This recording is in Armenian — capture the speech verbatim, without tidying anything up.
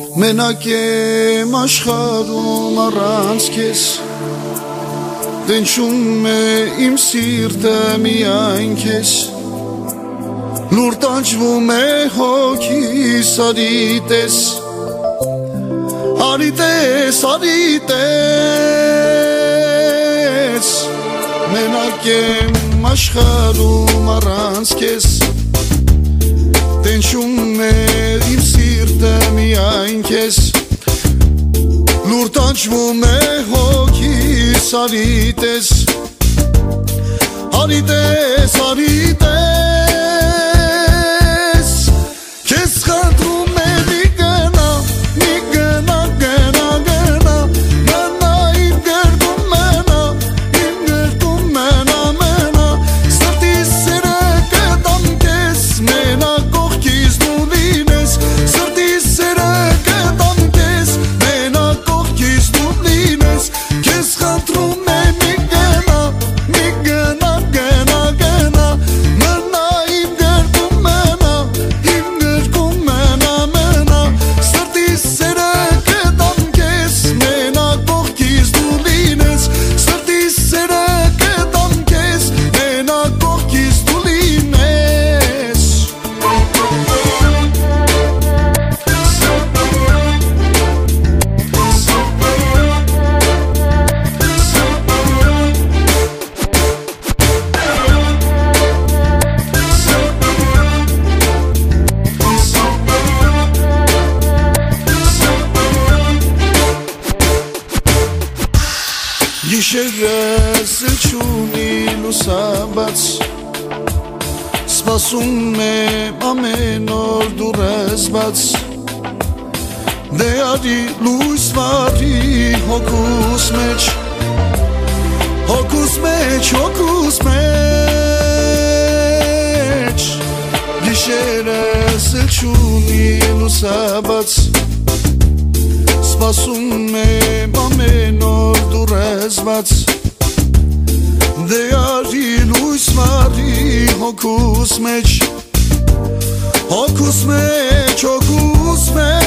Մենակ եմ աշխարհում առանց քեզ Դենչում է իմ սիրտը միայն քեզ Լուր տանջվում է հոգիս արիտես Արիտես, արիտես Մենակ եմ աշխարհում առանց քեզ Դենչում է իմ սիրտը միայն քեզ Լուր տանջվում է հոգիս արիտես Արիտես, արիտես Քեզ խնդրում է մի գնա, մի գնա, գնա, գնա Մնա իմ գերդում մենա, իմ գերդում մենա, մենա Սրտիս սերը կտամ քեզ, մենա կողքիս դու լինես Սրտիս սերը կտամ քեզ, մենա կողքիս դու լինես Քեզ խնդրում է մի գնա, մի գնա, գնա, գնա Մնա իմ գերդում մենա, իմ գերդում մենա, մենա Սրտիս սերը կտամ քեզ, մենա կողքիս դու լինես Սրտիս սերը կտամ քեզ, մենա կողքիս դու լինես Գիշերս չունի լուսաբաց Սպասում եմ ամեն օր դուրս բաց Դե արի լույս վարի հոգուս մեջ Հոգուս մեջ, հոգուս մեջ Գիշերս չունի լուսաբաց Սպասում եմ ամեն օր դուրս բաց Դե արի լույս վարի հոգուս մեջ Հոգուս մեջ, հոգուս մեջ